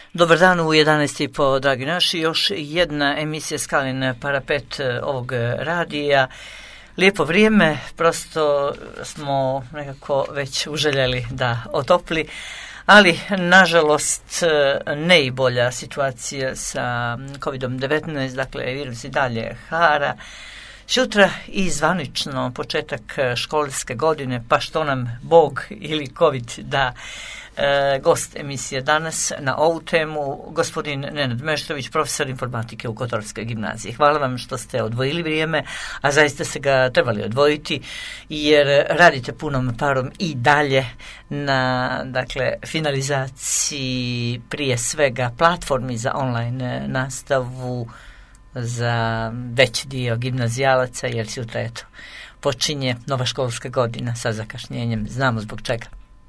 Dobar dan u 11:30, dragi naši. Još jedna emisija Skalin parapet ovog radija. Lijepo vrijeme, prosto smo nekako već uželjeli da otopli, ali nažalost ne i bolja situacija sa COVID-19, dakle virus i dalje hara. Sutra i zvanično početak školske godine, pa što nam Bog ili COVID da. Gost emisije danas na ovu temu, gospodin Nenad Meštrović, profesor informatike u Kotorskoj gimnaziji. Hvala vam što ste odvojili vrijeme, a zaista ste ga trebali odvojiti, jer radite punom parom i dalje na, dakle, finalizaciji prije svega platformi za online nastavu za veći dio gimnazijalaca, jer sutra eto počinje nova školska godina sa zakašnjenjem. Znamo zbog čega.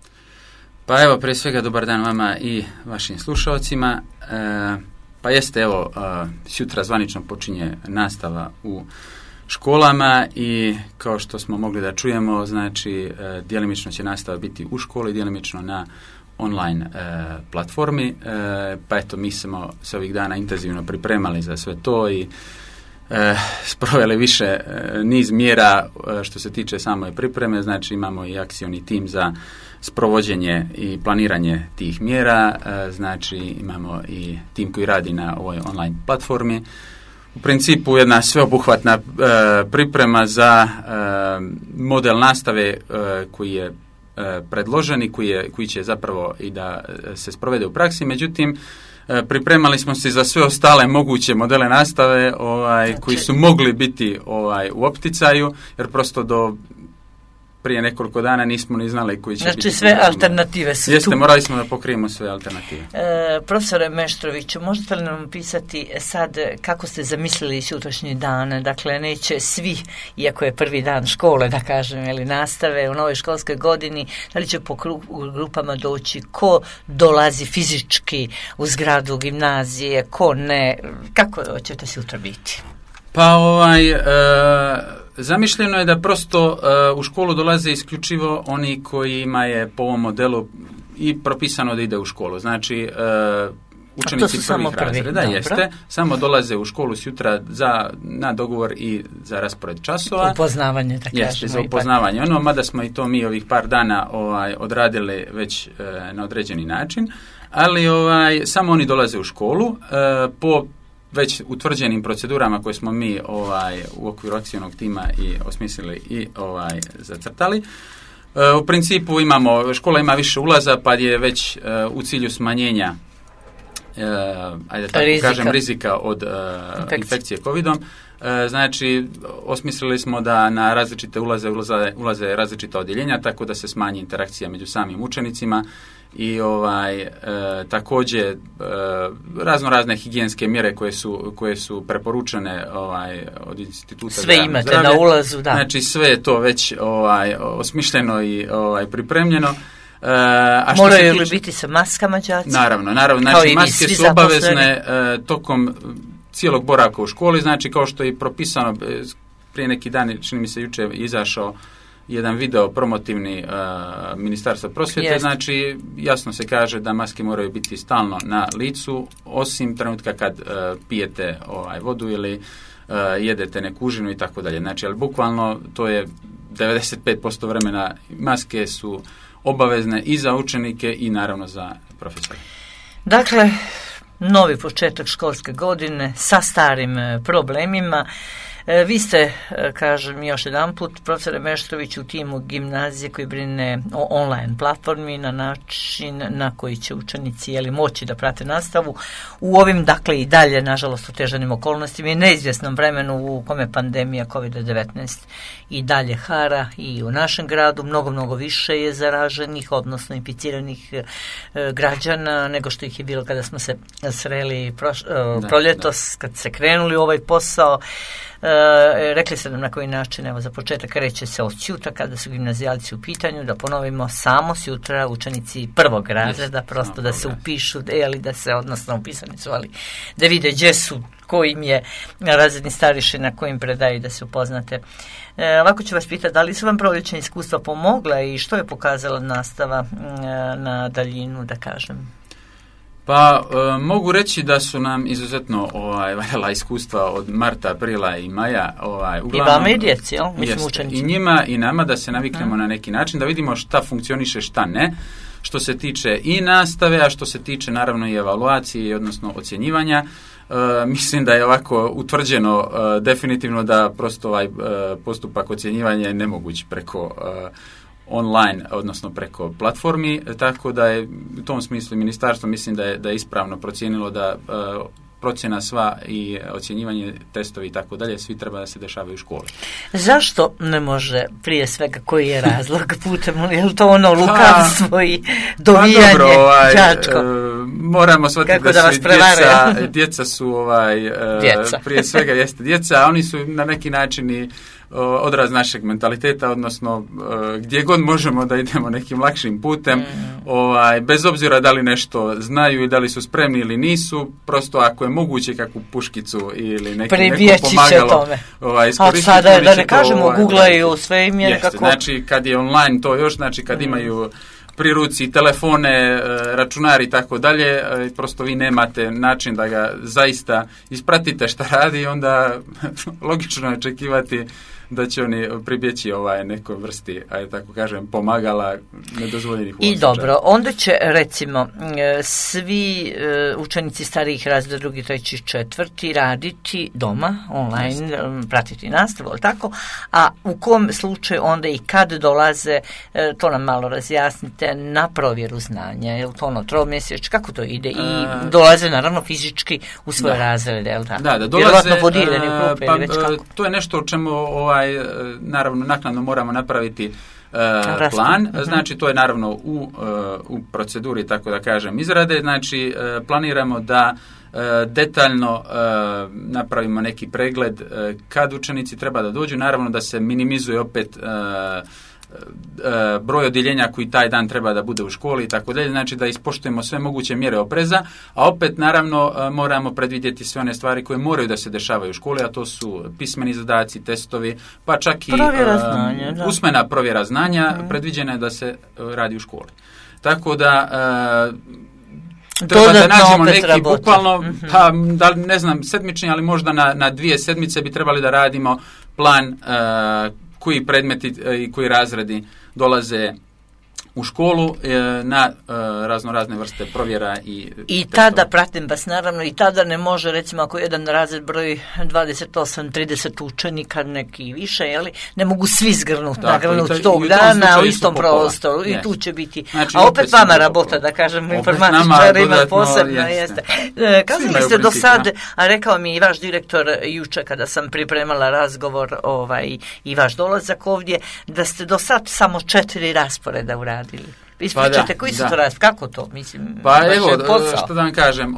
Pa evo, prije svega dobar dan vama i vašim slušalcima. Pa jeste, evo, sutra zvanično počinje nastava u školama i kao što smo mogli da čujemo, znači djelimično će nastava biti u školi, djelimično na online platformi. Pa eto, mi smo se ovih dana intenzivno pripremali za sve to i sproveli više niz mjera što se tiče same pripreme, znači imamo i akcioni tim za sprovođenje i planiranje tih mjera, znači imamo i tim koji radi na ovoj online platformi. U principu jedna sveobuhvatna priprema za model nastave koji je predložen i koji će zapravo i da se sprovede u praksi, međutim pripremali smo se za sve ostale moguće modele nastave koji su mogli biti u opticaju, jer prosto do prije nekoliko dana nismo ni znali koji će biti. Znači sve alternative su Jeste, tu. morali smo da pokrijemo sve alternative. Profesore Meštroviću, možete li nam pisati sad kako ste zamislili sutrašnji dan? Dakle, neće svi, iako je prvi dan škole, da kažem, ili nastave u novoj školskoj godini, da li će po grupama doći, ko dolazi fizički u zgradu gimnazije, ko ne, kako ćete sutra biti? Pa zamišljeno je da prosto u školu dolaze isključivo oni kojima je po ovom modelu i propisano da ide u školu. Znači, učenici prvih razreda, jeste, samo dolaze u školu sutra na dogovor i za raspored časova. Upoznavanje, da kažemo. Jeste, za upoznavanje. Mada smo i to mi ovih par dana odradili već na određeni način, ali samo oni dolaze u školu po već utvrđenim procedurama koje smo mi u okviru akcijnog tima i osmislili i zacrtali. U principu škola ima više ulaza, pa je već u cilju smanjenja rizika od infekcije COVID-om. Znači, osmislili smo da na različite ulaze različita odjeljenja, tako da se smanji interakcija među samim učenicima i također razne higijenske mjere koje su preporučene od instituta sve za imate zdravlje. Na ulazu, da. Znači, sve je to već osmišljeno i pripremljeno. Moraju li biti sa maskama đaci? Naravno. Znači, maske su obavezne tokom cijelog boravka u školi, znači kao što je propisano prije neki dan, čini mi se juče izašao jedan video promotivni Ministarstva prosvjete, znači jasno se kaže da maske moraju biti stalno na licu, osim trenutka kad pijete vodu ili jedete neku užinu i tako dalje. Znači, ali bukvalno to je 95% vremena maske su obavezne i za učenike i naravno za profesore. Dakle, novi početak školske godine sa starim problemima. Vi ste, kažem još jedan put, profesore Meštrović, u timu gimnazije koji brine o online platformi na način na koji će učenici moći da prate nastavu u ovim, dakle, i dalje, nažalost, otežanim okolnostima i neizvjesnom vremenu u kome pandemija COVID-19 i dalje hara i u našem gradu. Mnogo više je zaraženih, odnosno inficiranih građana nego što ih je bilo kada smo se sreli proljetos, kad se krenuli u ovaj posao. Rekli ste nam na koji način, evo za početak kreće se od sutra kada su gimnazijalci u pitanju, da ponovimo samo sutra učenici prvog razreda, prosto da se upišu, odnosno upisani su, ali da vide gdje su, kojim je razredni starješina, kojim predaju, da se upoznate. Ovako ću vas pitati, da li su vam proljećna iskustva pomogla i što je pokazala nastava na daljinu, da kažem? Pa mogu reći da su nam izuzetno valjala iskustva od marta, aprila i maja. Uglavnom, i vama i djeci, jel? Mislim, i njima i nama da se naviknemo na neki način, da vidimo šta funkcioniše, šta ne, što se tiče i nastave, a što se tiče naravno i evaluacije, odnosno ocjenjivanja. Mislim da je ovako utvrđeno definitivno da prosto ovaj postupak ocjenjivanja je nemoguć preko online, odnosno preko platformi, tako da je u tom smislu ministarstvo mislim da je ispravno procijenilo da procjena sva i ocjenjivanje, testovi i tako dalje, svi treba da se dešavaju u školi. Zašto ne može, prije svega, koji je razlog putem, je li to ono lukavstvo i dovijanje đačko? Moramo shvatiti da su djeca su prije svega jeste djeca, a oni su na neki način i odraz našeg mentaliteta, odnosno gdje god možemo da idemo nekim lakšim putem, bez obzira da li nešto znaju i da li su spremni ili nisu, prosto ako je moguće kakvu puškicu ili neko pomagalo iskoristiti. Sada da ne kažemo, googlaju sve im je nekako. Znači kad je online to još, znači kad imaju pri ruci telefone, računari i tako dalje, prosto vi nemate način da ga zaista ispratite šta radi, onda logično je očekivati da će oni pribjeći nekoj vrsti, tako kažem, pomagala nedozvoljenih u I dobro, onda će recimo svi učenici starijih razreda, drugi, treći, četvrti raditi doma, online, pratiti nastavu, tako, a u kom slučaju onda i kad dolaze, to nam malo razjasnite, na provjeru znanja, je li to ono tromjesečje, kako to ide? I dolaze naravno fizički u svoje razrede, je li tako? Da, dolaze, vjerovatno podirani u klupe ili već kako? To je nešto o čemu naravno naknadno moramo napraviti plan, znači to je naravno u proceduri, tako da kažem, izrade, znači planiramo da detaljno napravimo neki pregled kad učenici treba da dođu, naravno da se minimizuje opet broj odjeljenja koji taj dan treba da bude u školi i tako dalje, znači da ispoštujemo sve moguće mjere opreza, a opet naravno moramo predvidjeti sve one stvari koje moraju da se dešavaju u školi, a to su pismeni zadaci, testovi, pa čak i usmena provjera znanja, predviđena je da se radi u školi. Tako da treba da nađemo neki bukvalno, pa da ne znam, sedmični, ali možda na 2 sedmice bi trebali da radimo plan koji predmeti i koji razredi dolaze u školu na razne vrste provjera i tada pratim vas naravno, i tada ne može, recimo ako jedan razred broj 28-30 učenika, neki više, jeli, ne mogu svi nagrnuti tog dana u istom prostoru i tu će biti, znači, a opet vama rabota, da kažem, informatičarima posebno jeste. Kazali ste do sad, a rekao mi i vaš direktor juče kada sam pripremala razgovor i vaš dolazak ovdje, da ste do sad samo 4 rasporeda uradili. Ispričajte, koji su to kako to? Mislim, pa evo, što da vam kažem,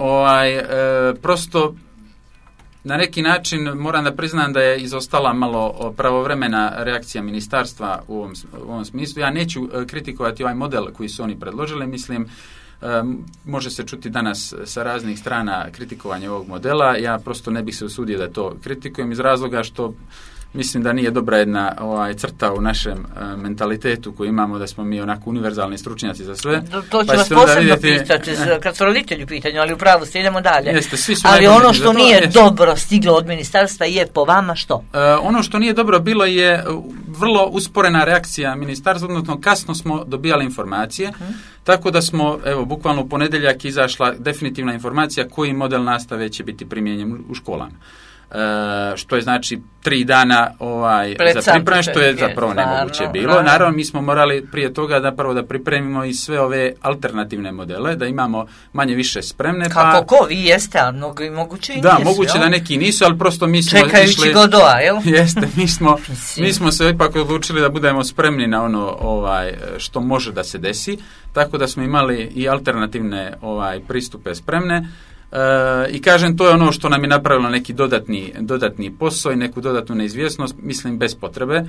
prosto na neki način moram da priznam da je izostala malo pravovremena reakcija ministarstva u ovom smislu. Ja neću kritikovati ovaj model koji su oni predložili, mislim, može se čuti danas sa raznih strana kritikovanje ovog modela, ja prosto ne bih se usudio da to kritikujem iz razloga što mislim da nije dobra jedna crta u našem mentalitetu koji imamo, da smo mi onako univerzalni stručnjaci za sve. To ću vas posebno pitati, kad su roditelji u pitanju, ali upravo ste, idemo dalje. Jeste, ali ono što nije dobro stiglo od ministarstva je po vama što? Ono što nije dobro bilo je vrlo usporena reakcija ministarstva, odnosno kasno smo dobijali informacije, tako da smo, evo, bukvalno u ponedjeljak izašla definitivna informacija koji model nastave će biti primijenjen u školama. Što je znači 3 dana za pripremu, što je zapravo nemoguće bilo. Naravno, mi smo morali prije toga da pripremimo i sve ove alternativne modele, da imamo manje više spremne. Kako vi jeste, a moguće i nisu. Da, moguće da neki nisu, ali prosto mi smo čekajući Godoa, jel? Jeste, mi smo se ipak odlučili da budemo spremni na ono što može da se desi, tako da smo imali i alternativne pristupe spremne. I kažem, to je ono što nam je napravilo neki dodatni posao i neku dodatnu neizvjesnost, mislim bez potrebe.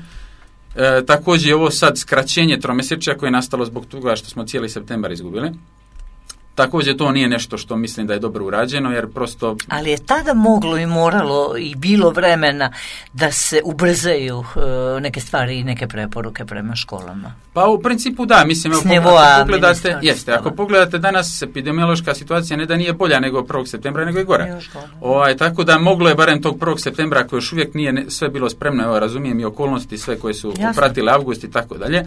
Također je ovo sad skraćenje tromjesečja koje je nastalo zbog toga što smo cijeli septembar izgubili. također to nije nešto što mislim da je dobro urađeno, jer prosto... Ali je tada moglo i moralo i bilo vremena da se ubrzaju neke stvari i neke preporuke prema školama. Pa u principu da, mislim, ako pogledate danas epidemiološka situacija ne da nije bolja nego 1. septembra, nego je gore. Tako da moglo je barem tog 1. septembra, ako još uvijek nije sve bilo spremno, evo razumijem i okolnosti sve koje su pratile avgust i tako dalje,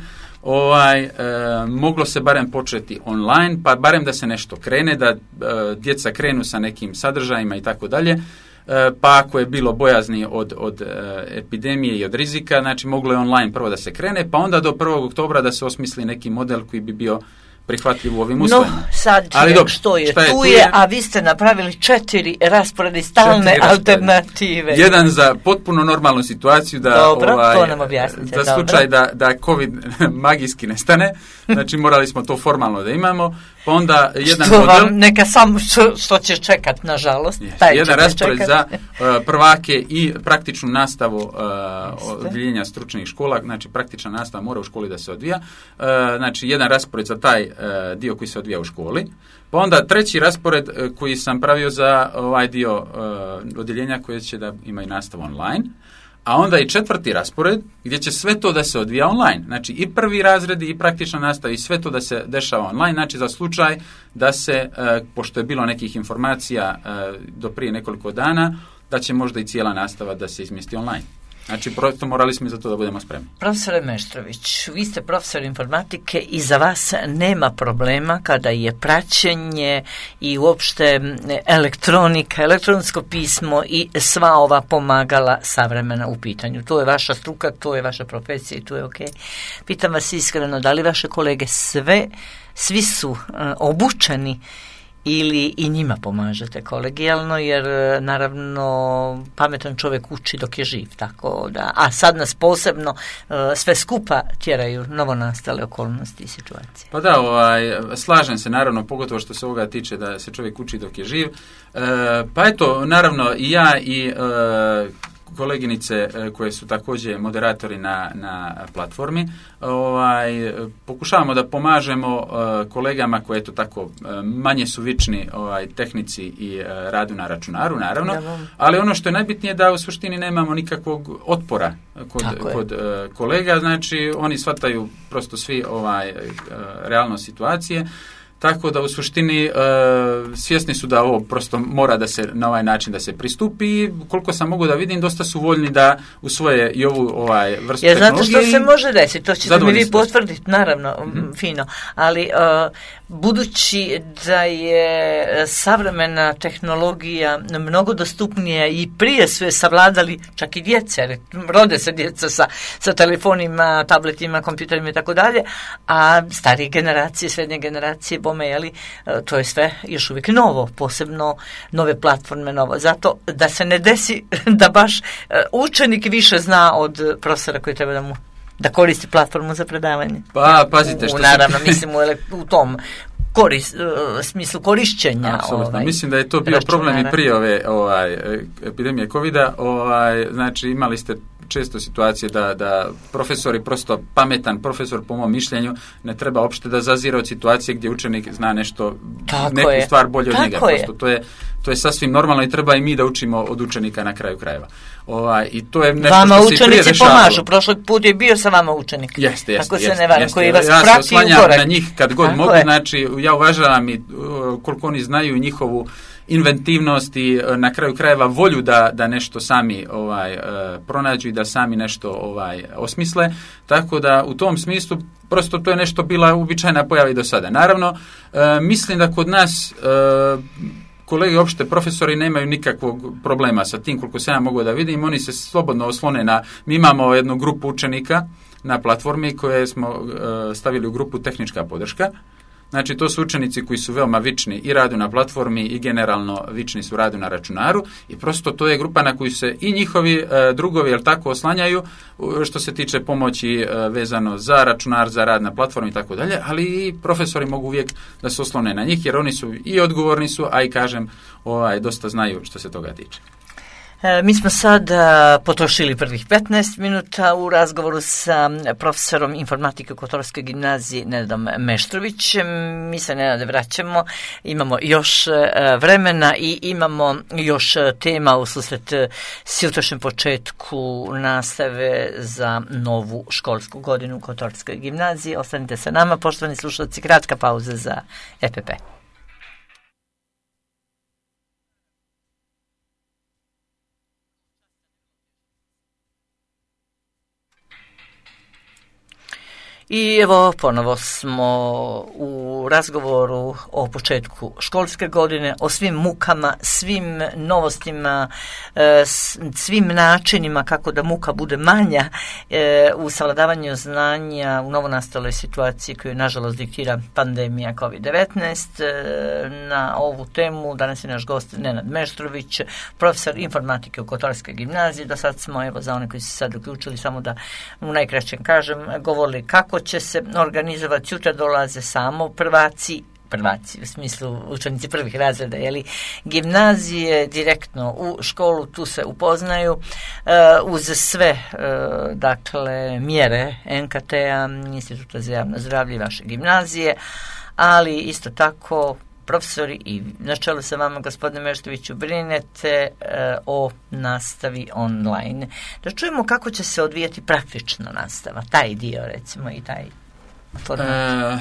moglo se barem početi online, pa barem da se nešto krene, da djeca krenu sa nekim sadržajima i tako dalje. Pa ako je bilo bojazni od epidemije i od rizika, znači moglo je online prvo da se krene, pa onda do 1. oktobra da se osmisli neki model koji bi bio prihvatljiv u ovim uslovima. No, sad što je, tu je, a vi ste napravili 4 rasporedi stalne alternative. Jedan za potpuno normalnu situaciju, da to nam objasnite. Za slučaj da COVID magijski nestane, znači morali smo to formalno da imamo, pa onda jedan što model... Neka samo što će čekat, nažalost. Jedan raspored za prvake i praktičnu nastavu odjeljenja stručnih škola, znači praktična nastava mora u školi da se odvija, znači jedan raspored za taj dio koji se odvija u školi, pa onda treći raspored koji sam pravio za ovaj dio odjeljenja koje će da ima i nastavu online, a onda i četvrti raspored gdje će sve to da se odvija online. Znači i prvi razredi i praktična nastava i sve to da se dešava online, znači za slučaj da se, pošto je bilo nekih informacija do prije nekoliko dana, da će možda i cijela nastava da se izmjesti online. Znači, prosto morali smo i za to da budemo spremni. Profesore Meštrović, vi ste profesor informatike i za vas nema problema kada je praćenje i uopšte elektronika, elektronsko pismo i sva ova pomagala savremena u pitanju. To je vaša struka, to je vaša profesija i to je ok. Pitam vas iskreno, da li vaše kolege svi su obučeni ili i njima pomažete kolegijalno, jer naravno pametan čovjek uči dok je živ, tako da, a sad nas posebno sve skupa tjeraju novonastale okolnosti i situacije. Pa da, slažem se naravno, pogotovo što se ovoga tiče da se čovjek uči dok je živ. Pa eto, naravno i ja i koleginice koje su također moderatori na platformi, pokušavamo da pomažemo kolegama koji eto tako manje su vični tehnici i radu na računaru, naravno, ali ono što je najbitnije da u suštini nemamo nikakvog otpora kod kolega, znači oni shvataju prosto svi realnost situacije. Tako da u suštini svjesni su da ovo prosto mora da se na ovaj način da se pristupi i koliko sam mogu da vidim dosta su voljni da usvoje i ovu vrstu tehnologije. Znate što se može desiti, to ćete mi vi potvrditi, naravno, fino, ali budući da je savremena tehnologija mnogo dostupnija i prije su je savladali čak i djece, rode se djeca sa telefonima, tabletima, kompjuterima i tako dalje, a starije generacije, srednje generacije to je sve još uvijek novo, posebno nove platforme, novo. Zato da se ne desi da baš učenik više zna od profesora koji treba da koristi platformu za predavanje. Pa, pazite što naravno, mislim u tom smislu korišćenja. Apsolutno. Mislim da je to bio problem i prije ove epidemije covida. Znači imali ste često situacije da profesori, prosto pametan profesor po mom mišljenju, ne treba uopšte da zazira od situacije gdje učenik zna nešto, neku stvar bolje od njega. Prosto to je sasvim normalno i treba i mi da učimo od učenika na kraju krajeva. I to je nešto vama što se i prije dešavalo. Vama učenici pomažu, prošli put je bio sa vama učenik. Jeste. Se ne varam, koji vas ja prati se oslanjam na njih kad god tako mogu, je. znači ja uvažavam i koliko oni znaju njihovu inventivnost i na kraju krajeva volju da nešto sami pronađu i da sami nešto osmisle, tako da u tom smislu prosto to je nešto bila uobičajena pojava i do sada. Naravno, mislim da kod nas kolege opšte profesori nemaju nikakvog problema sa tim, koliko se ja mogu da vidim, oni se slobodno oslone mi imamo jednu grupu učenika na platformi koje smo stavili u grupu tehnička podrška. Znači, to su učenici koji su veoma vični i radu na platformi i generalno vični su radu na računaru i prosto to je grupa na koju se i njihovi drugovi, tako, oslanjaju što se tiče pomoći vezano za računar, za rad na platformi i tako dalje, ali i profesori mogu uvijek da se oslone na njih jer oni su i odgovorni su, a i kažem, dosta znaju što se toga tiče. Mi smo sad potrošili prvih 15 minuta u razgovoru sa profesorom informatike u Kotorskoj gimnaziji Nenadom Meštrovićem. Mi se, Nenade, vraćamo. Imamo još vremena i imamo još tema u susret s jutrošnjem početku nastave za novu školsku godinu u Kotorskoj gimnaziji. Ostanite sa nama, poštovani slušalci, kratka pauza za EPP. I evo, ponovo smo u razgovoru o početku školske godine, o svim mukama, svim novostima, svim načinima kako da muka bude manja u savladavanju znanja u novonastaloj situaciji koju nažalost diktira pandemija COVID-19. Na ovu temu danas je naš gost Nenad Meštrović, profesor informatike u Kotorskoj gimnaziji. Do sad smo, evo, za one koji su sad uključili, samo da u najkraćem kažem, govorili kako će se organizovati. Sutra dolaze samo prvaci u smislu učenici prvih razreda, gimnazije direktno u školu, tu se upoznaju uz sve dakle mjere NKT-a, Instituta za javno zdravlje vaše gimnazije, ali isto tako profesori i na čelu sa vama, gospodine Meštroviću, brinete o nastavi online. Da čujemo kako će se odvijati praktično nastava, taj dio recimo i taj format.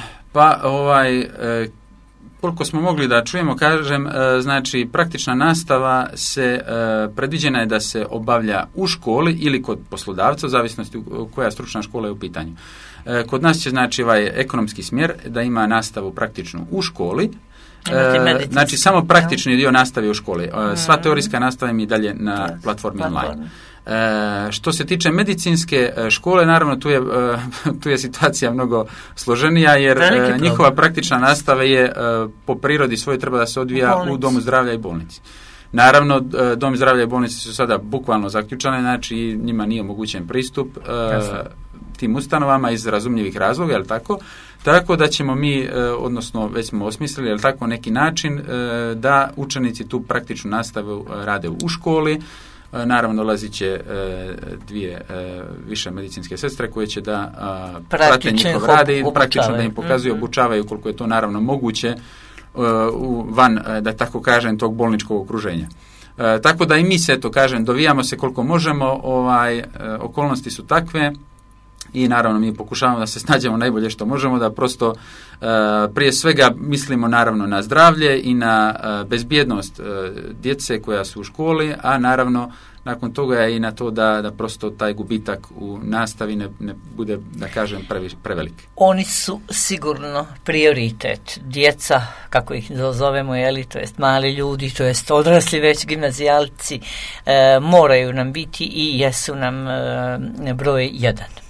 Koliko smo mogli da čujemo, kažem, znači praktična nastava se predviđena je da se obavlja u školi ili kod poslodavca, u zavisnosti koja stručna škola je u pitanju. Kod nas će, znači, ovaj ekonomski smjer da ima nastavu praktičnu u školi. Znači samo praktični dio nastave u školi. Sva teorijska nastava je i dalje na platformi online. Što se tiče medicinske škole, naravno tu je situacija mnogo složenija, jer njihova praktična nastava je po prirodi svoj treba da se odvija u domu zdravlja i bolnici. Naravno, dom zdravlja i bolnice su sada bukvalno zaključane, znači njima nije omogućen pristup tim ustanovama iz razumljivih razloga, je li tako? Tako da ćemo mi, odnosno već smo osmislili, je li tako, neki način da učenici tu praktičnu nastavu rade u školi. Naravno, dolazit će dvije više medicinske sestre koje će da prate njihov rad i praktično da im pokazuju, obučavaju koliko je to naravno moguće van, da tako kažem, tog bolničkog okruženja. Tako da i mi se, eto kažem, dovijamo se koliko možemo, okolnosti su takve i naravno mi pokušavamo da se snađemo najbolje što možemo, da prosto prije svega mislimo naravno na zdravlje i na bezbjednost djece koja su u školi, a naravno nakon toga je i na to da prosto taj gubitak u nastavi ne bude, da kažem, prevelik. Oni su sigurno prioritet. Djeca, kako ih zovemo, to jest mali ljudi, to jest odrasli već gimnazijalci, moraju nam biti i jesu nam broj 1.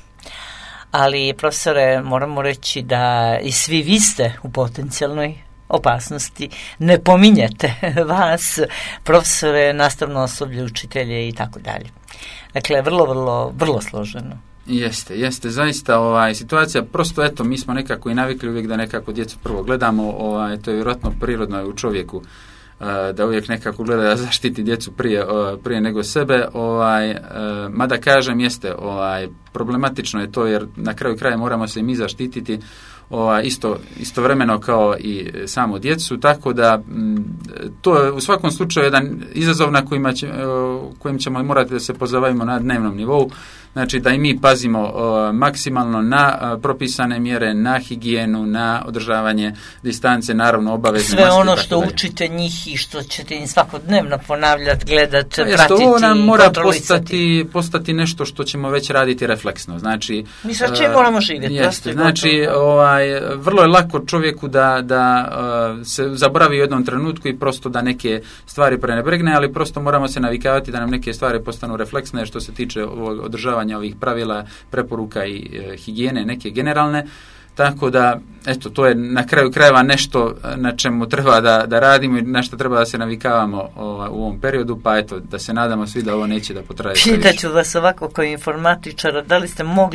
Ali, profesore, moramo reći da i svi vi ste u potencijalnoj opasnosti. Ne pominjete vas, profesore, nastavno osoblje, učitelje i tako dalje. Dakle, vrlo složeno. Jeste, zaista situacija, prosto eto, mi smo nekako i navikli uvijek da nekako djecu prvo gledamo, to je vjerojatno prirodno u čovjeku, da uvijek nekako gleda da zaštiti djecu prije nego sebe, mada kažem, jeste, problematično je to, jer na kraju kraja moramo se i mi zaštititi istovremeno kao i samo djecu, tako da to je u svakom slučaju jedan izazov na kojim ćemo morati da se pozabavimo na dnevnom nivou, znači da i mi pazimo maksimalno na propisane mjere, na higijenu, na održavanje distance, naravno obavezne maske. Sve ono što učite njih i što ćete im svakodnevno ponavljati, gledati, pratiti, ovo nam mora postati nešto što ćemo već raditi refleksno. Znači, mi sa čim moramo živjeti. Jeste, znači, vrlo je lako čovjeku da se zaboravi u jednom trenutku i prosto da neke stvari prenebregne, ali prosto moramo se navikavati da nam neke stvari postanu refleksne što se tiče održavanja ovih pravila, preporuka i higijene, neke generalne. Tako da, eto, to je na kraju krajeva nešto na čemu treba da radimo i na što treba da se navikavamo u ovom periodu, pa eto, da se nadamo svi da ovo neće da potraje. Pitaću vas ovako kao informatičara, da li ste mogli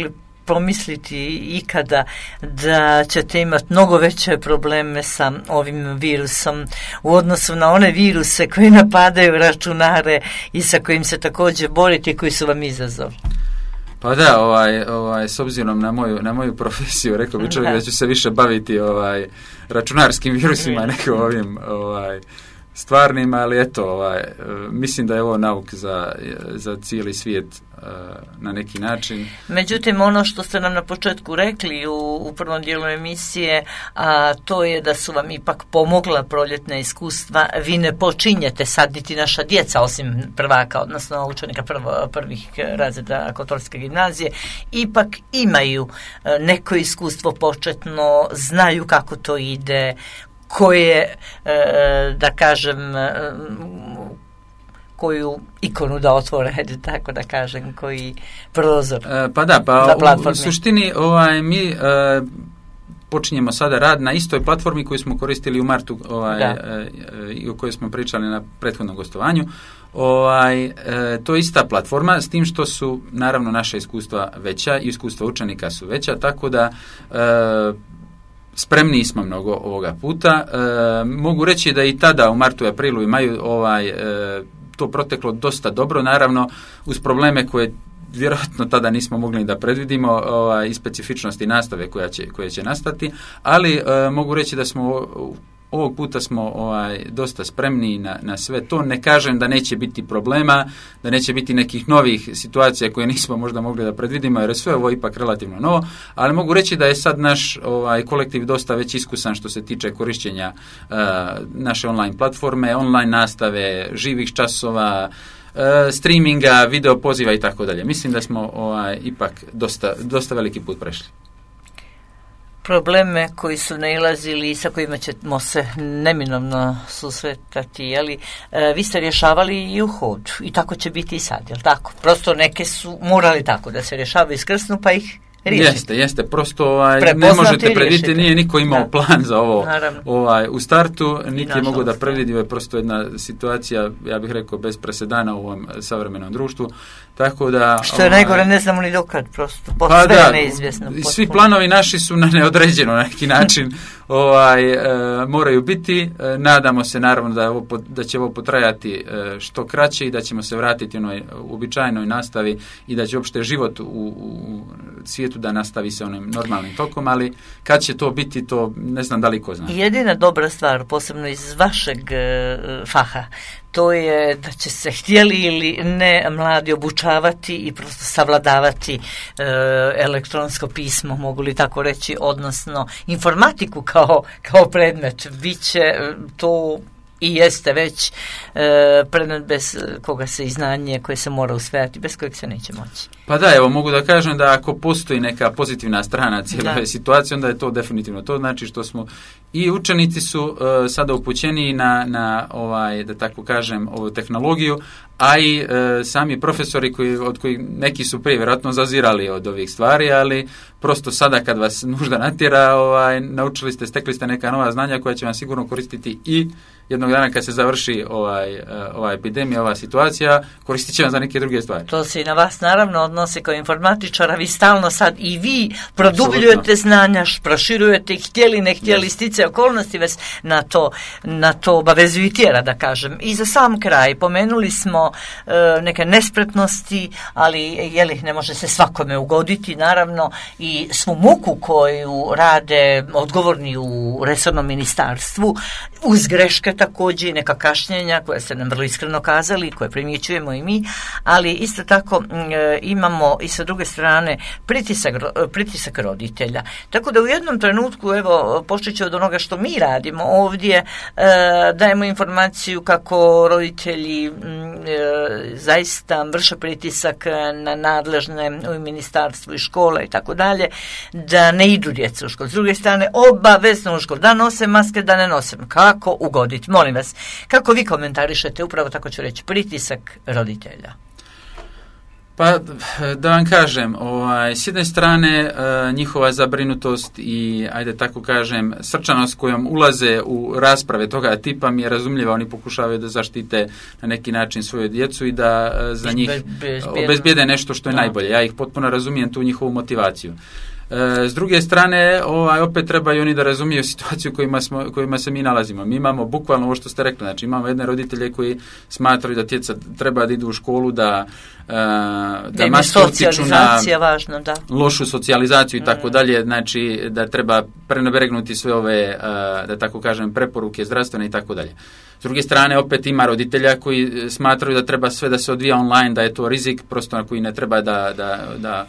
promisliti ikada da ćete imati mnogo veće probleme sa ovim virusom u odnosu na one viruse koji napadaju računare i sa kojim se također borite i koji su vam izazov? Pa da, s obzirom na moju profesiju, rekao bi čovjek da ću se više baviti računarskim virusima nego ovim stvarnim, ali eto, mislim da je ovo nauk za cijeli svijet na neki način. Međutim, ono što ste nam na početku rekli u prvom dijelu emisije, a to je da su vam ipak pomogla proljetna iskustva. Vi ne počinjete sad niti naša djeca, osim prvaka, odnosno učenika prvih razreda Kotorske gimnazije, ipak imaju neko iskustvo početno, znaju kako to ide, koje, da kažem, koju ikonu da otvore, tako da kažem, koji prozor. U suštini mi počinjemo sada rad na istoj platformi koju smo koristili u martu i o kojoj smo pričali na prethodnom gostovanju. To je ista platforma, s tim što su naravno naša iskustva veća i iskustva učenika su veća, tako da spremniji smo mnogo ovoga puta. Mogu reći da i tada u martu i aprilu imaju to proteklo dosta dobro, naravno uz probleme koje vjerojatno tada nismo mogli da predvidimo i specifičnosti nastave koja će nastati, ali mogu reći da smo ovog puta smo dosta spremni na sve to. Ne kažem da neće biti problema, da neće biti nekih novih situacija koje nismo možda mogli da predvidimo, jer je sve ovo ipak relativno novo, ali mogu reći da je sad naš kolektiv dosta već iskusan što se tiče korišćenja naše online platforme, online nastave, živih časova, streaminga, video poziva i tako dalje. Mislim da smo ipak dosta veliki put prešli. Probleme koji su nailazili i sa kojima ćemo se neminovno susretati, jeli, vi ste rješavali i u hodu i tako će biti i sad, jel tako? Prosto neke su morali tako da se rješavaju iskrsnu pa ih riješite. Jeste, prosto ne možete predvidjeti, nije niko imao plan za ovo u startu, niti je mogo da predvidi, je prosto jedna situacija, ja bih rekao, bez presedana u ovom savremenom društvu, tako da... Što je najgore, ne znamo ni dokad, prosto, sve je neizvjesno. Svi planovi naši su na neodređeno na neki način moraju biti, nadamo se naravno da će ovo potrajati što kraće i da ćemo se vratiti onoj uobičajenoj nastavi i da će uopšte život u svijetu da nastavi se onim normalnim tokom, ali kad će to biti, to ne znam da li ko zna. Jedina dobra stvar, posebno iz vašeg faha, to je da će se htjeli ili ne mladi obučavati i prosto savladavati elektronsko pismo, mogu li tako reći, odnosno informatiku kao predmet. Biće to i jeste već predmet bez koga se i znanje koje se mora usvajati, bez kojeg se neće moći. Pa da, evo mogu da kažem da ako postoji neka pozitivna strana cijele situacije, onda je to definitivno to, znači što smo i učenici su sada upućeni na da tako kažem, ovu tehnologiju, a i sami profesori od kojih neki su prije vjerojatno zazirali od ovih stvari, ali prosto sada kad vas nužda natjera, naučili ste, stekli ste neka nova znanja koja će vam sigurno koristiti i jednog dana kad se završi ova epidemija, ova situacija, koristit će vam za neke druge stvari. To se i na vas naravno odnosi kao informatičara, vi stalno sad i vi produbljujete znanja, proširujete, htjeli, ne htjeli, stice okolnosti vas na to obavezuju i tjera, da kažem. I za sam kraj, pomenuli smo neke nespretnosti, ali ne može se svakome ugoditi, naravno, i svu muku koju rade odgovorni u resornom ministarstvu, uz greške također i neka kašnjenja koje ste nam vrlo iskreno kazali, koje primjećujemo i mi, ali isto tako imamo i sa druge strane pritisak roditelja. Tako da u jednom trenutku, evo, počet ću od onoga što mi radimo ovdje, dajemo informaciju kako roditelji zaista vrše pritisak na nadležne u ministarstvu i škole i tako dalje, da ne idu djeca u školu. S druge strane, obavezno u školu, da nose maske, da ne nose. Kako ugoditi? Molim vas, kako vi komentarišete, upravo tako ću reći, pritisak roditelja? Pa, da vam kažem, s jedne strane njihova zabrinutost i, ajde tako kažem, srčanost kojom ulaze u rasprave toga tipa mi je razumljiva, oni pokušavaju da zaštite na neki način svoju djecu i da za njih obezbijede nešto što je najbolje. Ja ih potpuno razumijem, tu njihovu motivaciju. S druge strane, opet trebaju oni da razumiju situaciju kojima se mi nalazimo. Mi imamo bukvalno ovo što ste rekli, znači imamo jedne roditelje koji smatraju da djeca treba da idu u školu, da maske utiču na važno, da. Lošu socijalizaciju i tako dalje, znači da treba prenebregnuti sve ove, da tako kažem, preporuke zdravstvene i tako dalje. S druge strane, opet ima roditelja koji smatraju da treba sve da se odvija online, da je to rizik, prosto na koji ne treba da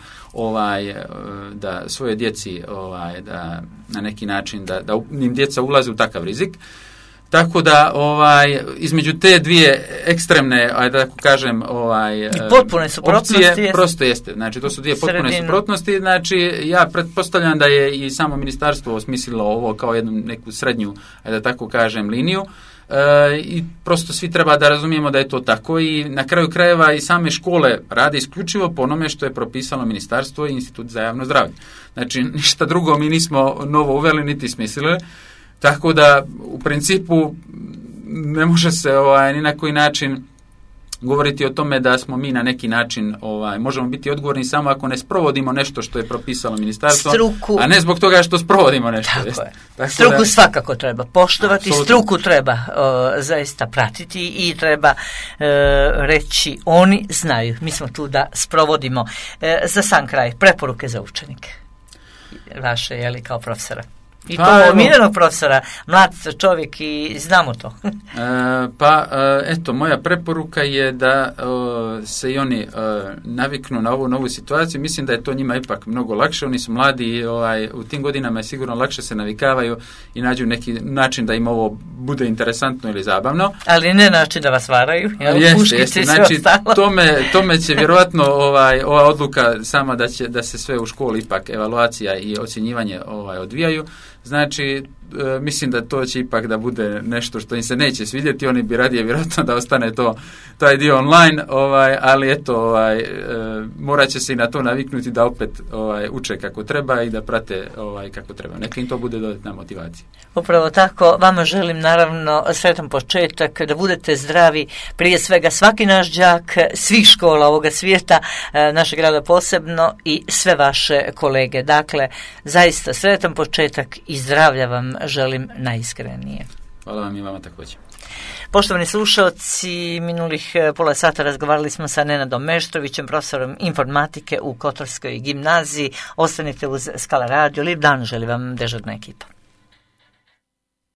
svoje djeci da na neki način da im djeca ulaze u takav rizik. Tako da između te dvije ekstremne, da tako kažem, potpune suprotnosti opcije, prosto jeste. Znači to su dvije potpune suprotnosti. Znači ja pretpostavljam da je i samo ministarstvo osmislilo ovo kao jednu neku srednju, da tako kažem, liniju. I prosto svi treba da razumijemo da je to tako i na kraju krajeva i same škole rade isključivo po onome što je propisalo ministarstvo i Institut za javno zdravlje. Znači ništa drugo mi nismo novo uveli niti smislili, tako da u principu ne može se ni na koji način govoriti o tome da smo mi na neki način možemo biti odgovorni samo ako ne sprovodimo nešto što je propisalo ministarstvo, a ne zbog toga što sprovodimo nešto. Tako struku svakako treba poštovati, absolutno. Struku treba zaista pratiti i treba reći oni znaju, mi smo tu da sprovodimo. Za sam kraj, preporuke za učenike vaše, jeli, kao profesora. I to omiljenog profesora, mlad čovjek i znamo to. Eto, moja preporuka je da se i oni naviknu na ovu novu situaciju. Mislim da je to njima ipak mnogo lakše. Oni su mladi i u tim godinama je sigurno lakše se navikavaju i nađu neki način da im ovo bude interesantno ili zabavno. Ali ne način da vas varaju. Jeste. Znači, tome će vjerojatno ova odluka sama da se sve u školi ipak evaluacija i ocjenjivanje odvijaju. Znači, mislim da to će ipak da bude nešto što im se neće svidjeti, oni bi radije vjerojatno da ostane taj dio online, ali eto, morat će se i na to naviknuti da opet uče kako treba i da prate kako treba. Neka im to bude dodatna motivacija. Upravo tako, vama želim naravno sretan početak, da budete zdravi, prije svega svaki naš đak, svih škola ovoga svijeta, našeg grada posebno i sve vaše kolege. Dakle, zaista sretan početak i zdravlja vam želim najiskrenije. Hvala vam i vama također. Poštovani slušalci, minulih pola sata razgovarali smo sa Nenadom Meštrovićem, profesorom informatike u Kotorskoj gimnaziji. Ostanite uz Skala radio. Lijep dan želi vam dežurna ekipa.